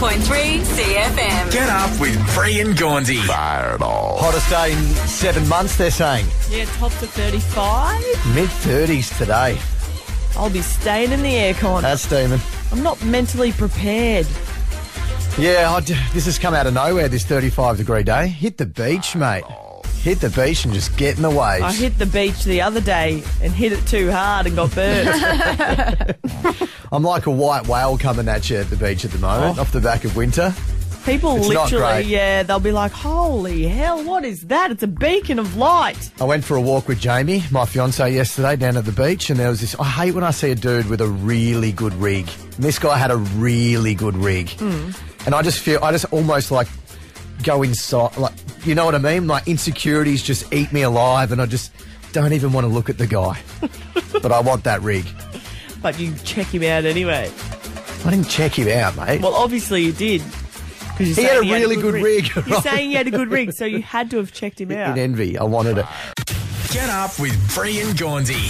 101.3 CFM. Get up with Bree and Gaundy. Fireball. Hottest day in 7 months, they're saying. Yeah, top to 35. Mid-30s today. I'll be staying in the aircon. That's steaming. I'm not mentally prepared. Yeah, this has come out of nowhere, this 35-degree day. Hit the beach, mate. Hit the beach and just get in the waves. I hit the beach the other day and hit it too hard and got burnt. I'm like a white whale coming at you at the beach at the moment, off the back of winter. People It's not literally, great. they'll be like, holy hell, what is that? It's a beacon of light. I went for a walk with Jamie, my fiancée, yesterday down at the beach, and there was this... I hate when I see a dude with a really good rig. And this guy had a really good rig. And I just almost like go inside, like, you know what I mean? My insecurities just eat me alive, and I just don't even want to look at the guy. But I want that rig. But you check him out anyway. I didn't check him out, mate. Well, obviously you did. He had a really good rig. You're saying he had a good rig, so you had to have checked him out. In envy, I wanted it. Get up with Bree and Gaundy.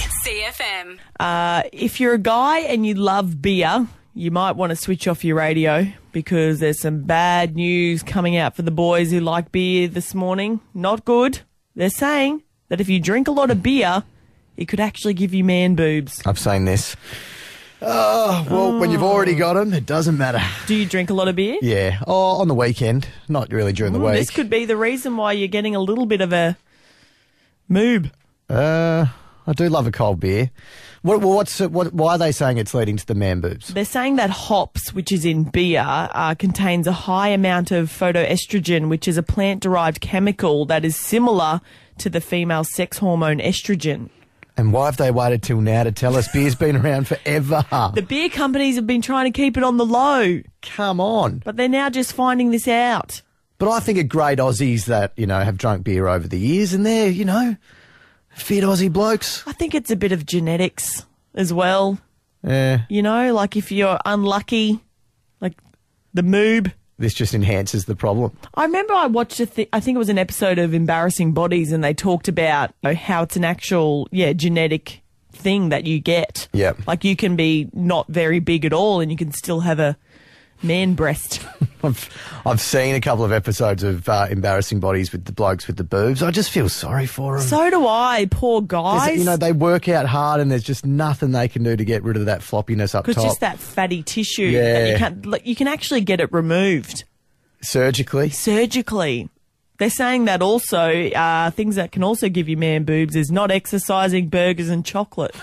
CFM. If you're a guy and you love beer, you might want to switch off your radio because there's some bad news coming out for the boys who like beer this morning. Not good. They're saying that if you drink a lot of beer, it could actually give you man boobs. I've seen this. Oh, well, when you've already got them, it doesn't matter. Do you drink a lot of beer? Yeah. Oh, on the weekend. Not really during the week. This could be the reason why you're getting a little bit of a moob. I do love a cold beer. Why are they saying it's leading to the man boobs? They're saying that hops, which is in beer, contains a high amount of phytoestrogen, which is a plant-derived chemical that is similar to the female sex hormone estrogen. And why have they waited till now to tell us? Beer's been around forever. The beer companies have been trying to keep it on the low, Come on. but they're now just finding this out. But I think of great Aussies that, have drunk beer over the years, and they're, fit Aussie blokes. I think it's a bit of genetics as well. Yeah. Like if you're unlucky, like the moob. This just enhances the problem. I remember I watched I think it was an episode of Embarrassing Bodies, and they talked about how it's an actual, genetic thing that you get. Yep. Like you can be not very big at all and you can still have a man breast. I've seen a couple of episodes of Embarrassing Bodies with the blokes with the boobs. I just feel sorry for them. So do I, poor guys. They work out hard and there's just nothing they can do to get rid of that floppiness up top. Because just that fatty tissue, Yeah. that you can actually get it removed. Surgically. They're saying that also, things that can also give you man boobs is not exercising, burgers and chocolate.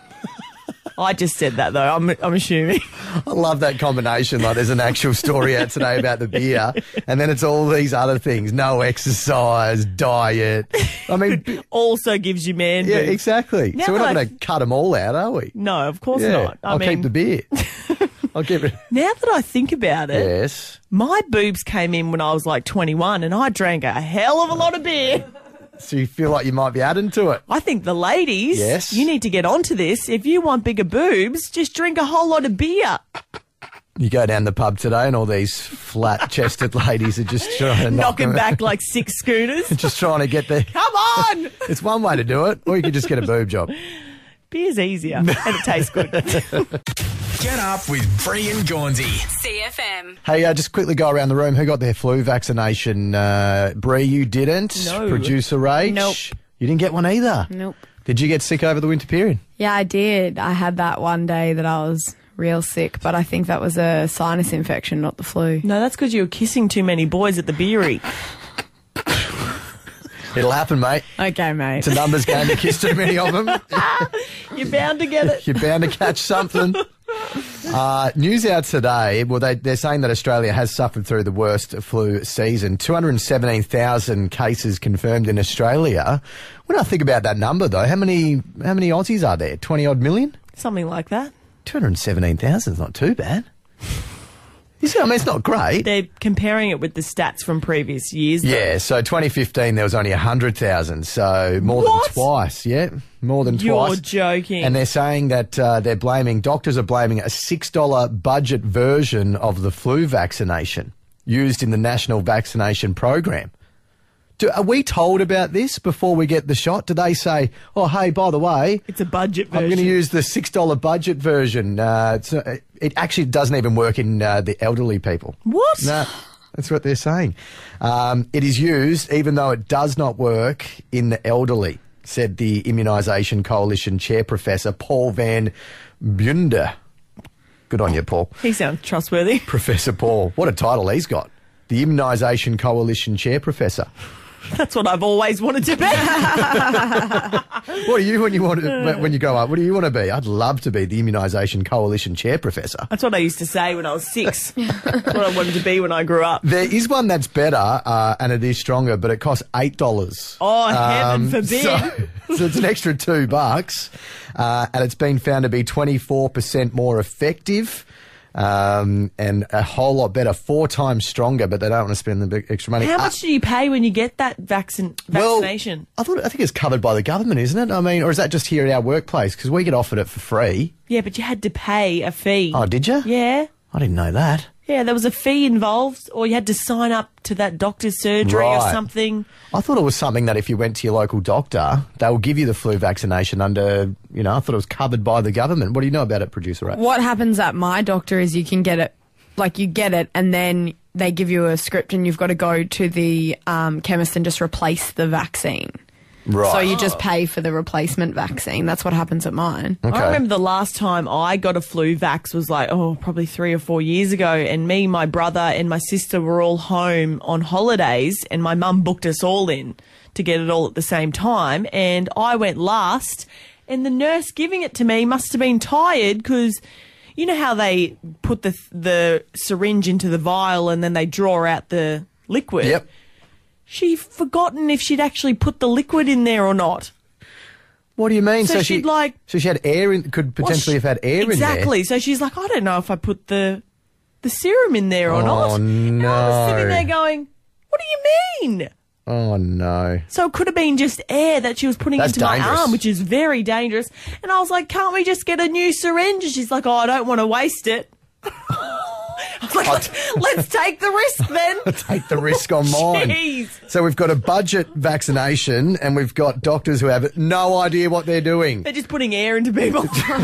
I just said that, though. I'm assuming. I love that combination. Like, there's an actual story out today about the beer, and then it's all these other things. No exercise, diet. I mean... Also gives you man boobs. Yeah, exactly. Now so we're that not going to cut them all out, are we? No, of course Yeah, not. I'll keep the beer. I'll keep it. Now that I think about it, Yes. my boobs came in when I was like 21 and I drank a hell of a lot of beer. So you feel like you might be adding to it. I think the ladies, Yes. you need to get onto this. If you want bigger boobs, just drink a whole lot of beer. You go down the pub today and all these flat-chested ladies are just trying to knock Knocking them back like 6 schooners. just trying to get there. Come on! It's one way to do it, or you could just get a boob job. Beer's easier and it tastes good. Get up with Bree and Gaundy. CFM. Hey, just quickly go around the room. Who got their flu vaccination? Bree, you didn't. No. Producer Rach? Nope. You didn't get one either? Nope. Did you get sick over the winter period? Yeah, I did. I had that one day that I was real sick, but I think that was a sinus infection, not the flu. No, that's because you were kissing too many boys at the beery. It'll happen, mate. Okay, mate. It's a numbers game. You kiss too many of them. You're bound to get it. You're bound to catch something. News out today. Well, they're saying that Australia has suffered through the worst flu season. 217,000 cases confirmed in Australia. When I think about that number, though, how many Aussies are there? 20-odd million? Something like that. 217,000 is not too bad. You see, I mean, it's not great. They're comparing it with the stats from previous years. though. Yeah, so 2015 there was only 100,000, so more than twice. Yeah, more than You're twice. joking. And they're saying that doctors are blaming a $6 budget version of the flu vaccination used in the national vaccination program Are we told about this before we get the shot? Do they say, oh, hey, by the way, It's a budget version. I'm going to use the $6 budget version. It actually doesn't even work in the elderly people. What? No, that's what they're saying. It is used even though it does not work in the elderly, said the Immunisation Coalition Chair Professor Paul van Bunder. Good on you, Paul. He sounds trustworthy. Professor Paul. What a title he's got. The Immunisation Coalition Chair Professor. That's what I've always wanted to be. What are you when you grow up? What do you want to be? I'd love to be the Immunisation Coalition Chair Professor. That's what I used to say when I was 6. That's what I wanted to be when I grew up. There is one that's better and it is stronger, but it costs $8. Oh, heaven forbid. So it's an extra $2, and it's been found to be 24% more effective. And a whole lot better, 4 times stronger, but they don't want to spend the big extra money. How much do you pay when you get that vaccination? Well, I think it's covered by the government, isn't it? I mean, or is that just here at our workplace? Because we get offered it for free. Yeah, but you had to pay a fee. Oh, did you? Yeah. I didn't know that. Yeah, there was a fee involved, or you had to sign up to that doctor's surgery or Right. something. I thought it was something that if you went to your local doctor, they will give you the flu vaccination under, I thought it was covered by the government. What do you know about it, Producer Ray? What happens at my doctor is you can get it, you get it, and then they give you a script and you've got to go to the chemist and just replace the vaccine. Right. So you just pay for the replacement vaccine. That's what happens at mine. Okay. I remember the last time I got a flu vax was probably 3 or 4 years ago, and me, my brother and my sister were all home on holidays, and my mum booked us all in to get it all at the same time, and I went last, and the nurse giving it to me must have been tired because you know how they put the syringe into the vial and then they draw out the liquid? Yep. She'd forgotten if she'd actually put the liquid in there or not. What do you mean? So she had air in, could potentially have had air in there. Exactly. So she's like, I don't know if I put the serum in there or not. Oh, And I was sitting no. there going, what do you mean? Oh, no. So it could have been just air that she was putting That's into my dangerous. arm, which is very dangerous. And I was like, can't we just get a new syringe? And she's like, oh, I don't want to waste it. I was like, let's take the risk then. Take the risk on mine. Jeez. So we've got a budget vaccination and we've got doctors who have no idea what they're doing. They're just putting air into people.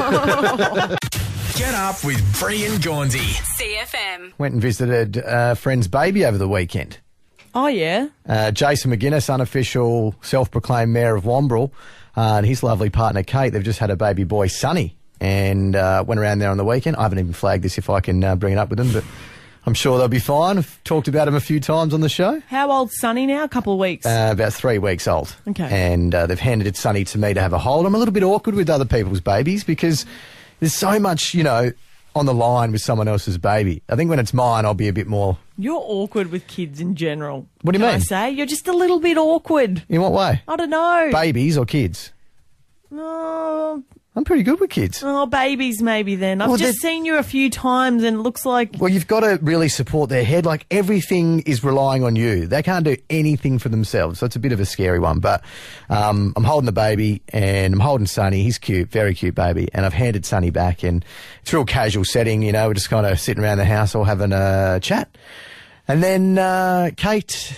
Get up with Free and Gaunsey. CFM. Went and visited a friend's baby over the weekend. Oh, yeah? Jason McGuinness, unofficial self-proclaimed mayor of Wombrel, and his lovely partner Kate, they've just had a baby boy, Sonny, and went around there on the weekend. I haven't even flagged this if I can bring it up with them, but I'm sure they'll be fine. I've talked about him a few times on the show. How old's Sonny now? A couple of weeks. About 3 weeks old. Okay. And they've handed Sonny to me to have a hold. I'm a little bit awkward with other people's babies because there's so much, on the line with someone else's baby. I think when it's mine, I'll be a bit more... You're awkward with kids in general. What do you Can mean? I say? You're just a little bit awkward. In what way? I don't know. Babies or kids? Oh, I'm pretty good with kids. babies maybe then. I've Well, just seen you a few times and it looks like... Well, you've got to really support their head. Like, everything is relying on you. They can't do anything for themselves. So it's a bit of a scary one. But I'm holding the baby and I'm holding Sonny. He's cute, very cute baby. And I've handed Sonny back and it's a real casual setting, we're just kind of sitting around the house all having a chat. And then Kate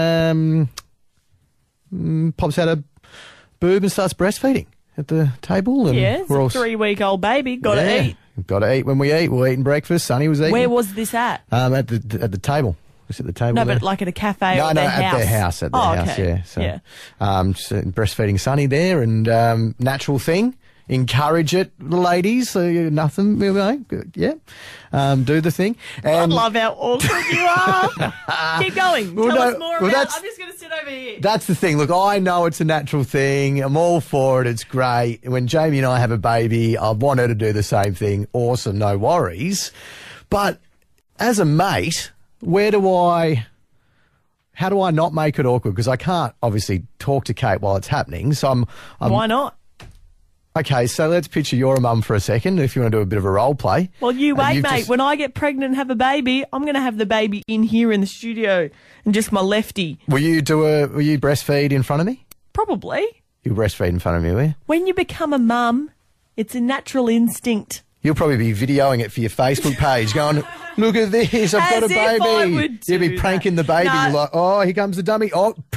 pops out a boob and starts breastfeeding at the table. And Yeah, it's we're all a 3-week-old baby. Got to eat. Got to eat when we eat. We're eating breakfast. Sonny was eating. Where was this at? At the table. Just at the table. No, there. but like at a cafe or No, at their house? at their house. At their house, okay. yeah. So, yeah. just breastfeeding Sonny there, and natural thing. Encourage it, ladies. So nothing, yeah. Do the thing. I And love how awkward you are. Keep going. Well, Tell no, us more well, about... that's- I'm just going to sit over here. that's the thing. Look, I know it's a natural thing. I'm all for it. It's great. When Jamie and I have a baby, I want her to do the same thing. Awesome, no worries. But as a mate, how do I not make it awkward? Because I can't obviously talk to Kate while it's happening. So I'm Why not? okay. So let's picture you're a mum for a second. If you want to do a bit of a role play. Well, you And wait, you've mate. just- When I get pregnant and have a baby, I'm going to have the baby in here in the studio and just my lefty. Will you breastfeed in front of me? Probably. You breastfeed in front of me, will you? When you become a mum, it's a natural instinct. You'll probably be videoing it for your Facebook page, going, "Look at this! I've got a As if baby." I would You'll be do pranking that. the baby. No. You're like, "Oh, here comes the dummy! Oh,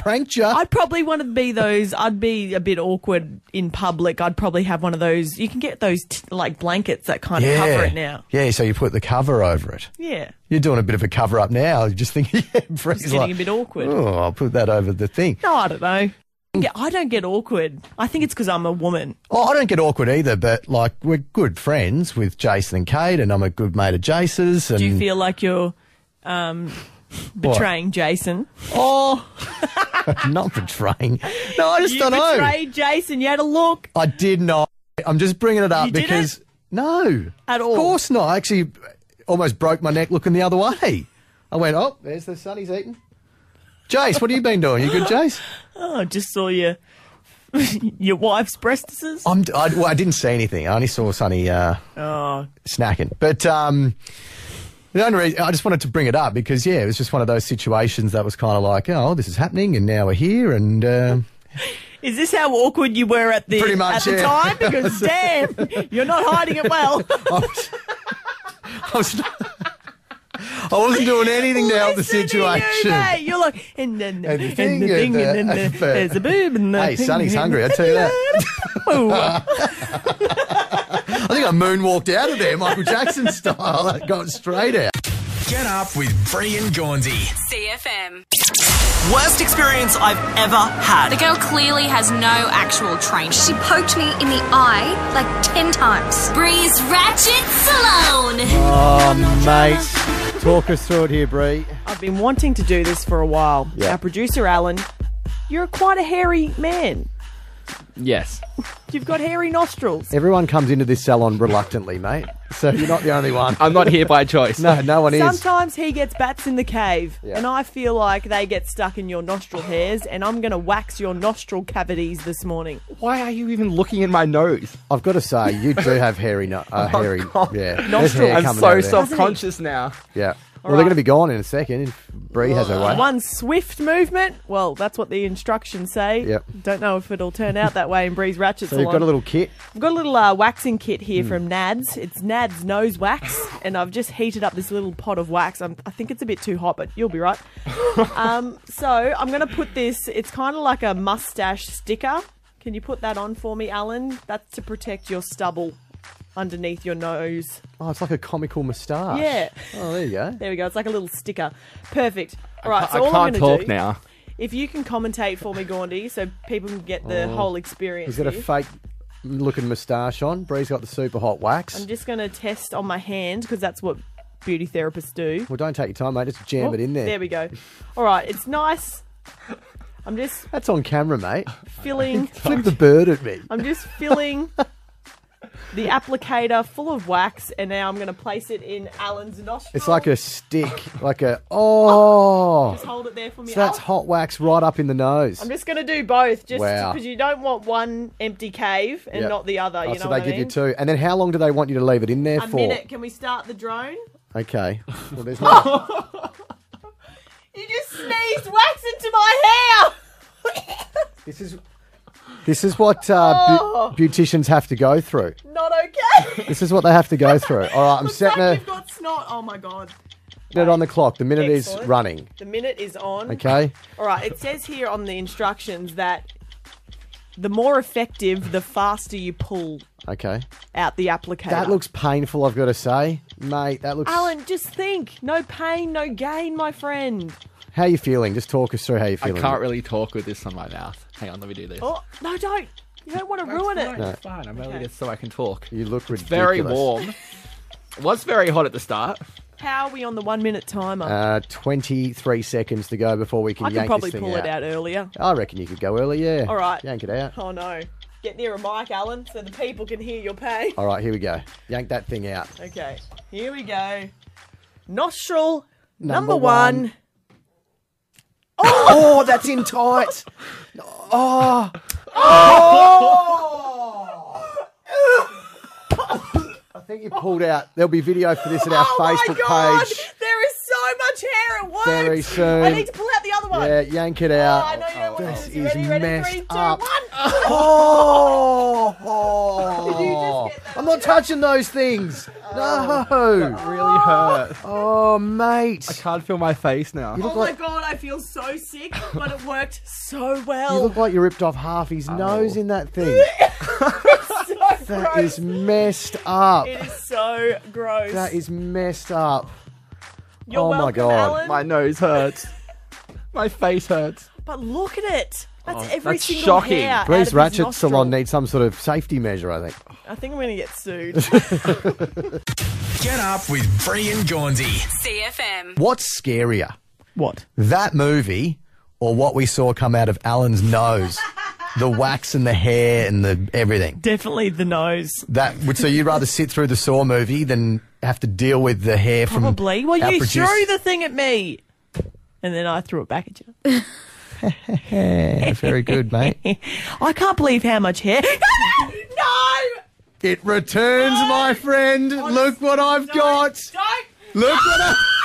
pranked you. I'd probably want to be those. I'd be a bit awkward in public. I'd probably have one of those. You can get those like blankets that kind of cover it now. Yeah, so you put the cover over it. Yeah. You're doing a bit of a cover up now. You're just thinking, Bree's It's getting a bit awkward. Oh, I'll put that over the thing. No, I don't know. Yeah, I don't get awkward. I think it's because I'm a woman. Oh, I don't get awkward either, but like we're good friends with Jason and Kate, and I'm a good mate of Jace's. And Do you feel like you're betraying Jason? Oh, not betraying. No, I just don't know. You betrayed Jason. You had a look. I did not. I'm just bringing it up You because didn't? no, At all? Of course not. I actually almost broke my neck looking the other way. I went, oh, there's the son he's eating. Jace, what have you been doing? You good, Jace? Oh, I just saw your wife's breastises. I didn't see anything. I only saw Sonny snacking. But the only reason, I just wanted to bring it up because, yeah, it was just one of those situations that was kind of like, oh, this is happening and now we're here and... Is this how awkward you were at the Pretty much, the yeah. time? Because damn, you're not hiding it well. I wasn't doing anything to help the Listen to situation. You, mate. You're like, and then And the the thing thing, is and then that- there's a boob, and the Hey, thing, Sonny's and hungry, I tell you that. I think I moonwalked out of there, Michael Jackson style. I got straight out. Get up with Bree and Gawnsey. CFM. Worst experience I've ever had. The girl clearly has no actual training. She poked me in the eye like 10 times. Breeze Ratchet Salone. Oh, mate. Talk us through it here, Bree. I've been wanting to do this for a while. Yeah. Our producer, Alan, you're quite a hairy man. Yes. You've got hairy nostrils. Everyone comes into this salon reluctantly, mate. So you're not the only one. I'm not here by choice. No one is. Sometimes he gets bats in the cave, Yeah. and I feel like they get stuck in your nostril hairs, and I'm going to wax your nostril cavities this morning. Why are you even looking in my nose? I've got to say, you do have hairy, hairy, God. yeah. There's Nostrils. hair I'm coming so out of there. self-conscious now. Yeah. Well, they're going to be gone in a second if Bree has her way. One swift movement. Well, that's what the instructions say. Yep. Don't know if it'll turn out that way in Breeze Ratchet So Salon. you've got a little kit. I've got a little waxing kit here from Nads. It's Nads Nose Wax, and I've just heated up this little pot of wax. I think it's a bit too hot, but you'll be right. So I'm going to put this, it's kind of like a mustache sticker. Can you put that on for me, Alan? That's to protect your stubble underneath your nose. Oh, it's like a comical moustache. Yeah. Oh, there you go. There we go. It's like a little sticker. Perfect. All right, so I all I'm can't going to talk do, now. if you can commentate for me, Gaundy, so people can get the whole experience He's got a here. fake looking moustache on. Bree's got the super hot wax. I'm just going to test on my hand because that's what beauty therapists do. Well, don't take your time, mate. Just jam it in there. There we go. All right, it's nice. I'm just That's on camera, mate. filling. Flip the bird at me. I'm just filling the applicator full of wax, and now I'm going to place it in Alan's nostril. It's like a stick, like a... Oh! Just hold it there for me. So that's Al. hot wax right up in the nose. I'm just going to do both, just Wow. because you don't want one empty cave and Yep. not the other. Oh, You know so what they I give mean? you two. And then how long do they want you to leave it in there A for? minute. Can we start the drone? Okay. Well, there's no... You just sneezed wax into my hair. This is what beauticians have to go through. Not okay. This is what they have to go through. All right, I'm Looks setting like it you've got snot. Oh my god. on the clock. The minute is Excellent. running. The minute is on. Okay? All right. It says here on the instructions that the more effective, the faster you pull Okay. out the applicator. That looks painful, I've got to say. Mate, that looks... Alan, just think. No pain, no gain, my friend. How are you feeling? Just talk us through how you're I feeling. can't really talk with this on my mouth. Hang on, let me do this. Oh, no, don't. You don't want to ruin it. No. It's fine. I'm only Okay. just so I can talk. You look ridiculous. Very warm. It was very hot at the start. How are we on the 1 minute timer? 23 seconds to go before we can I could yank probably this thing pull out. it out earlier. I reckon you could go early, yeah. All right. Yank it out. Oh, no. Get near a mic, Alan, so the people can hear your pain. All right, here we go. Yank that thing out. Okay, here we go. Nostril Number number one. Oh, that's in tight. Oh. I think you pulled out. There'll be video for this at our Oh my Facebook God! page There is so much hair at once. very soon. I need to pull out the other one. Yeah, yank it Oh, out. I know you don't want This to. You is ready? Ready? messed 3, 2, 1. up. Oh. Did you just get that I'm not touching those things. No. Really hurt. Oh, mate. I can't feel my face now. Oh my god, I feel so sick, but it worked so well. You look like you ripped off half his nose in that thing. So That gross. is messed up. It is so gross. That is messed up. You're oh my welcome, God. Alan. My nose hurts. My face hurts. But look at it. That's every that's single shocking. hair out Bruce of his Ratchet nostril. Salon needs some sort of safety measure, I think. I think I'm going to get sued. Get up with Free and Gaunsey. CFM. What's scarier, What? that movie or what we saw come out of Alan's nose? The wax and the hair and the everything. Definitely the nose. So you'd rather sit through the Saw movie than have to deal with the hair from Probably. Well, our you producer- threw the thing at me. And then I threw it back at you. Yeah, very good, mate. I can't believe how much hair. No! It returns, my friend. Look what I've got. Don't! Look what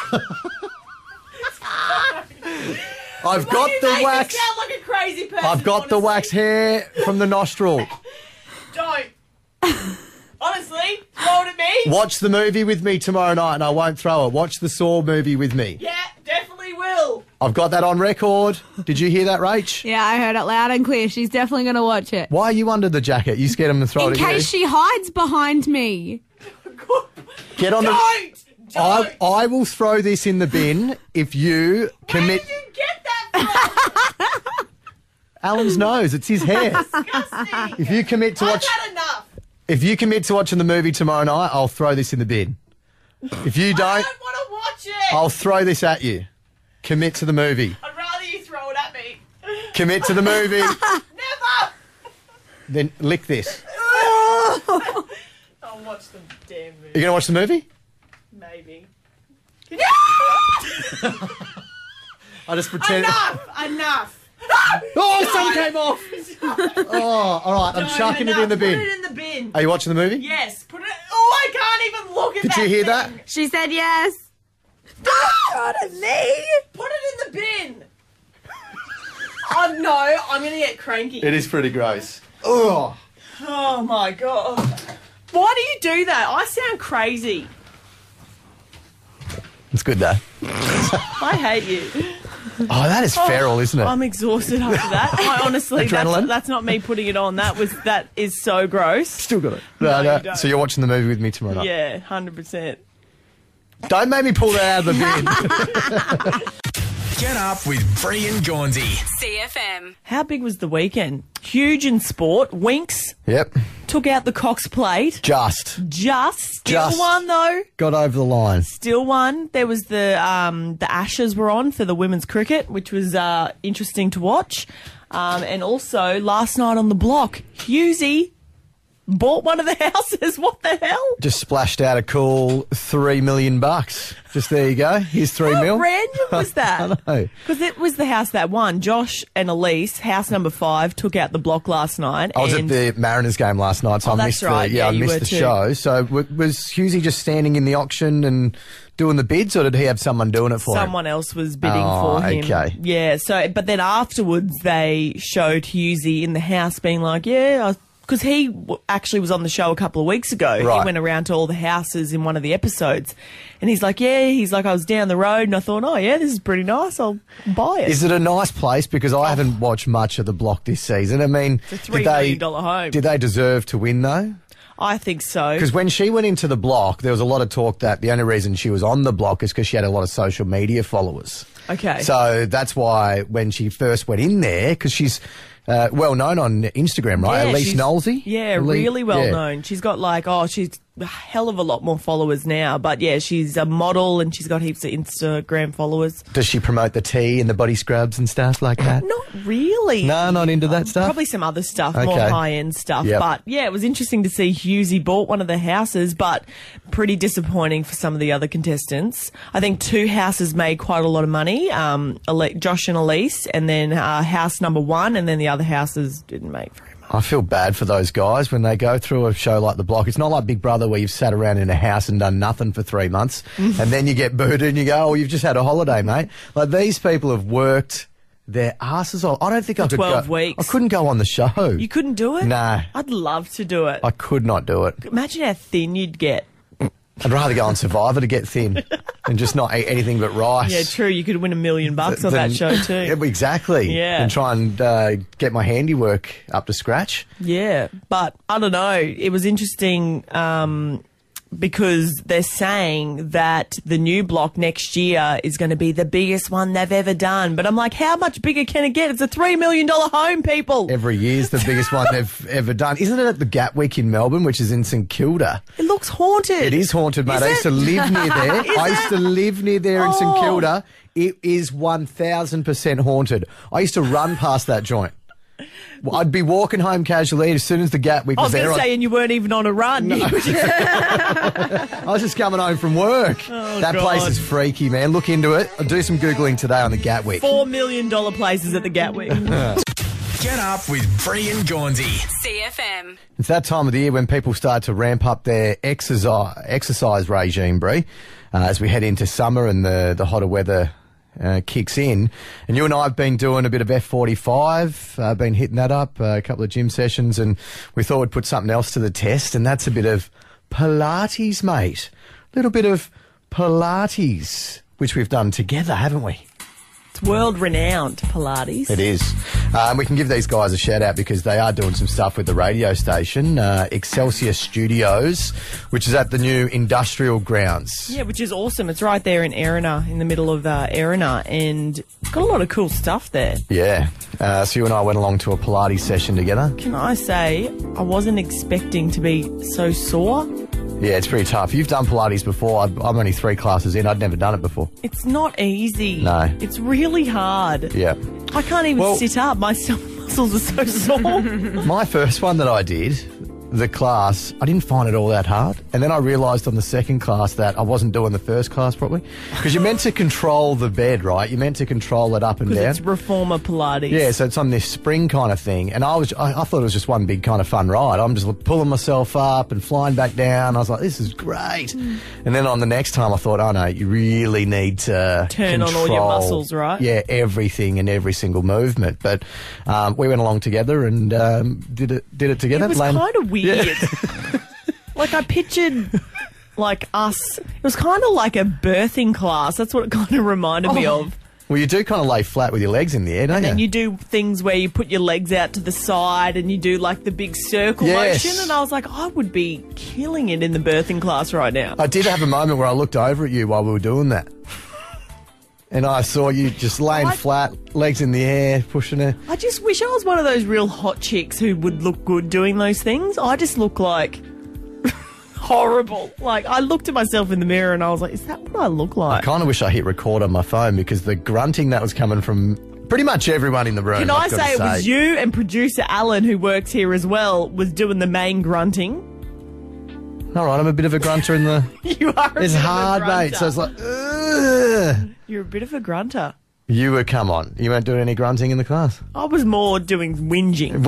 I've got You the make me wax. sound like a crazy person. I've got the honestly. wax hair from the nostril. Don't. Honestly, throw it at me. Watch the movie with me tomorrow night and I won't throw it. Watch the Saw movie with me. Yeah, definitely will. I've got that on record. Did you hear that, Rach? Yeah, I heard it loud and clear. She's definitely going to watch it. Why are you under the jacket? You scared him to throw In it at you? case she hides behind me. Get on the... Don't! I will throw this in the bin if you commit... Where did you get that from? Alan's nose. It's his hair. Disgusting. If you commit to I've watch... had enough. If you commit to watching the movie tomorrow night, I'll throw this in the bin. If you I don't, don't want to watch it. I'll throw this at you. Commit to the movie. I'd rather you throw it at me. Commit to the movie. Never. Then lick this. I'll watch the damn movie. You going to watch the movie? Maybe. I just pretend... Enough. Oh, some came off. Oh, all right. I'm chucking it in the bin. Put it in the bin. Are you watching the movie? Yes. Put it. Oh, I can't even look at Did that. you hear thing. that? She said yes. God, at me. Put it in the bin. Oh no, I'm gonna get cranky. It is pretty gross. Oh. Oh my god. Why do you do that? I sound crazy. It's good, though. I hate you. Oh, that is feral, isn't it? I'm exhausted after that. I honestly, Adrenaline? that's not me putting it on. That is so gross. Still got it. No, you don't. So you're watching the movie with me tomorrow night? Yeah, 100%. Don't make me pull that out of the bin. Get up with Free and Gaunsey. CFM. How big was the weekend? Huge in sport. Winks Yep. took out the Cox plate. Just Still won though. got over the line. Still won. There was the Ashes were on for the women's cricket, which was interesting to watch. And also last night on the block, Hughesy bought one of the houses. What the hell? Just splashed out a cool $3 million. Just there you go. Here's $3 How mil. random was that? I know. Because it was the house that won. Josh and Elise, house number 5, took out the block last night. I was and at the Mariners game last night, so Oh, I that's missed right. the Yeah, I you missed were the too. show. So was Hughesy just standing in the auction and doing the bids, or did he have someone doing it for him? Someone else was bidding Oh, for him. okay. Yeah. So, but then afterwards, they showed Hughesy in the house being like, "Yeah," because he actually was on the show a couple of weeks ago. Right. He went around to all the houses in one of the episodes, and he's like, "Yeah," he's like, "I was down the road, and I thought, oh yeah, this is pretty nice. I'll buy it." Is it a nice place? Because I haven't watched much of the block this season. I mean, It's a $3 million home. Did they deserve to win though? I think so. Because when she went into the block, there was a lot of talk that the only reason she was on the block is because she had a lot of social media followers. Okay. So that's why when she first went in there, because she's well known on Instagram, right? Yeah, Elise she's- Knowlesy? Yeah, Elise- really well yeah. known. She's got she's a hell of a lot more followers now. But yeah, she's a model and she's got heaps of Instagram followers. Does she promote the tea and the body scrubs and stuff like that? Not really. No, not into that stuff? Probably some other stuff, more Okay. high-end stuff. Yep. But yeah, it was interesting to see Hughesy bought one of the houses, but pretty disappointing for some of the other contestants. I think 2 houses made quite a lot of money, Josh and Elise, and then house number 1, and then the other houses didn't make very much. I feel bad for those guys when they go through a show like The Block. It's not like Big Brother where you've sat around in a house and done nothing for 3 months and then you get booted and you go, oh, you've just had a holiday, mate. Like, these people have worked their asses off. I don't think I could 12 go. weeks. I couldn't go on the show. You couldn't do it? No. I'd love to do it. I could not do it. Imagine how thin you'd get. I'd rather go on Survivor to get thin and just not eat anything but rice. Yeah, true. You could win $1 million on that show too. Yeah, exactly. Yeah. And try and get my handiwork up to scratch. Yeah, but I don't know. It was interesting because they're saying that the new block next year is going to be the biggest one they've ever done. But I'm like, how much bigger can it get? It's a $3 million home, people. Every year's the biggest one they've ever done. Isn't it at the Gatwick in Melbourne, which is in St Kilda? It looks haunted. It is haunted, mate. Is I used to live near there. I used to live near there in St Kilda. It is 1,000% haunted. I used to run past that joint. Well, I'd be walking home casually as soon as the Gatwick was there. I was going to say, and you weren't even on a run. No. I was just coming home from work. That place is freaky, man. Look into it. I'll do some Googling today on the Gatwick. $4 million places at the Gatwick. Get up with Bree and Gaunsey. CFM. It's that time of the year when people start to ramp up their exercise regime, Bree, as we head into summer and the hotter weather kicks in. And you and I have been doing a bit of F45, been hitting that up, a couple of gym sessions, and we thought we'd put something else to the test, and that's a bit of Pilates, mate. A little bit of Pilates, which we've done together, haven't we? It's world-renowned Pilates. It is. We can give these guys a shout-out because they are doing some stuff with the radio station, Excelsior Studios, which is at the new industrial grounds. Yeah, which is awesome. It's right there in Erina, in the middle of Erina, and it's got a lot of cool stuff there. Yeah. So you and I went along to a Pilates session together. Can I say, I wasn't expecting to be so sore. Yeah, it's pretty tough. You've done Pilates before. I'm only 3 classes in. I'd never done it before. It's not easy. No. It's really hard. Yeah. I can't even sit up. My stomach muscles are so sore. My first one that I did, the class, I didn't find it all that hard. And then I realised on the second class that I wasn't doing the first class properly. Because you're meant to control the bed, right? You're meant to control it up and down. It's Reformer Pilates. Yeah, so it's on this spring kind of thing. And I thought it was just one big kind of fun ride. I'm just pulling myself up and flying back down. I was like, this is great. And then on the next time I thought, oh no, you really need to turn on all your muscles, right? Yeah, everything and every single movement. But we went along together and did it together. It was kind of weird. Yeah. Like I pictured like us, it was kind of like a birthing class. That's what it kind of reminded me of. Well, you do kind of lay flat with your legs in the air, don't you? And you do things where you put your legs out to the side and you do like the big circle motion. And I was like, I would be killing it in the birthing class right now. I did have a moment where I looked over at you while we were doing that. And I saw you just laying flat, legs in the air, pushing it. I just wish I was one of those real hot chicks who would look good doing those things. I just look like horrible. Like, I looked at myself in the mirror and I was like, is that what I look like? I kind of wish I hit record on my phone because the grunting that was coming from pretty much everyone in the room. Can I say it was you and producer Alan, who works here as well, was doing the main grunting? All right, I'm a bit of a grunter in the... You are It's hard, mate. So it's like... Ugh. You're a bit of a grunter. You were, come on. You weren't doing any grunting in the class? I was more doing whinging.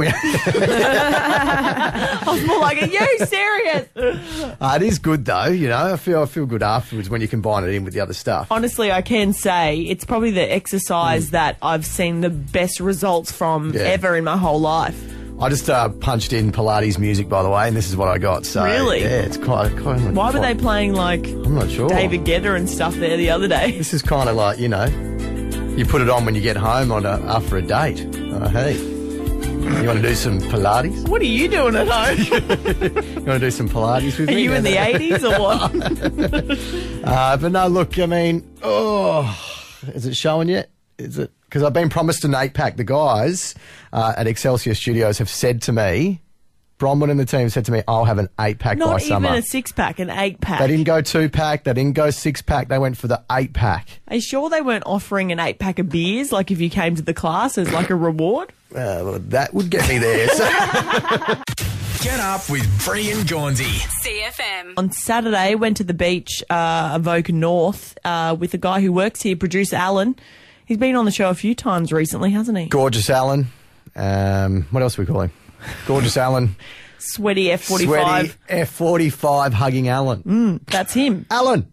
I was more like, are you serious? It is good, though. You know, I feel good afterwards when you combine it in with the other stuff. Honestly, I can say it's probably the exercise that I've seen the best results from ever in my whole life. I just punched in Pilates music, by the way, and this is what I got. So really? Yeah, it's quite Why were they playing, like, I'm not sure. David Guetta and stuff there the other day? This is kind of like, you know, you put it on when you get home after a date. Hey, you want to do some Pilates? What are you doing at home? You want to do some Pilates with me? Are you in the 80s or what? But no, look, I mean, is it showing yet? Is it? Because I've been promised an 8-pack. The guys at Excelsior Studios have said to me, Bronwyn and the team said to me, I'll have an 8-pack by summer. Not even a 6-pack, an 8-pack. They didn't go 2-pack. They didn't go 6-pack. They went for the 8-pack. Are you sure they weren't offering an 8-pack of beers, like if you came to the class as like a reward? Well, that would get me there. So. Get up with Bree and Gaunsey. CFM. On Saturday, went to the beach, Avoca North, with a guy who works here, producer Alan. He's been on the show a few times recently, hasn't he? Gorgeous Alan. What else do we call him? Gorgeous Alan. Sweaty F45. Sweaty F45 hugging Alan. That's him. Alan.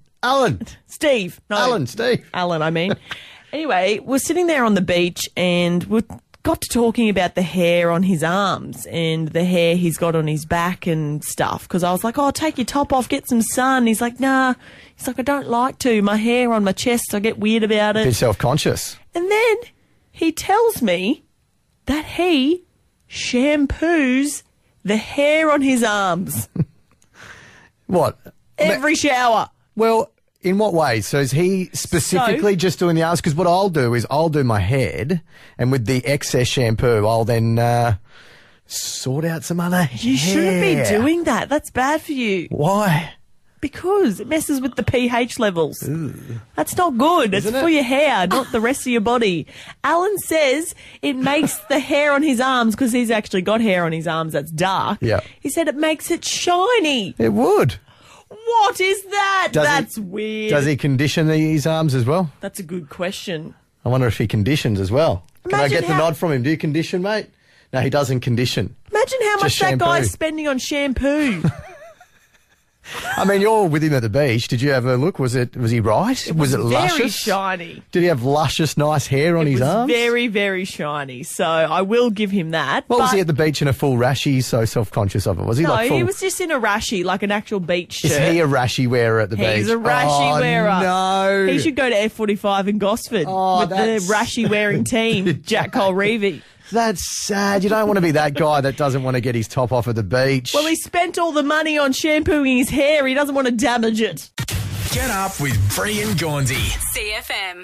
Steve. No. Steve. Alan, I mean. Anyway, we're sitting there on the beach and we're got to talking about the hair on his arms and the hair he's got on his back and stuff. Because I was like, oh, take your top off, get some sun. He's like, nah. He's like, I don't like to. My hair on my chest, I get weird about it. Bit self-conscious. And then he tells me that he shampoos the hair on his arms What? every shower. Well, in what way? So is he specifically just doing the arms? Because what I'll do is I'll do my head, and with the excess shampoo, I'll then sort out some other hair. You shouldn't be doing that. That's bad for you. Why? Because it messes with the pH levels. That's not good. It's for your hair, not the rest of your body. Alan says it makes the hair on his arms, because he's actually got hair on his arms that's dark. Yeah. He said it makes it shiny. It would. What is that? That's weird. Does he condition his arms as well? That's a good question. I wonder if he conditions as well. Can I Imagine get the nod from him? Do you condition, mate? No, he doesn't condition. Imagine how much Just that shampoo. guy's spending on shampoo. I mean, you're with him at the beach. Did you have a look? Was he right? Was it Very luscious? shiny. Did he have luscious, nice hair on his arms? Very, very shiny. So I will give him that. What was but he at the beach in a full rashi? So self-conscious of it. Was he no, like full? he was just in a rashi, like an actual beach shirt. Is he a rashi wearer at the beach? He's a rashi wearer. No. He should go to F45 in Gosford with the that's- rashi wearing team, Jack Colreevy. That's sad. You don't want to be that guy that doesn't want to get his top off at the beach. Well, he spent all the money on shampooing his hair. He doesn't want to damage it. Get up with Brie and Gaunsey. CFM.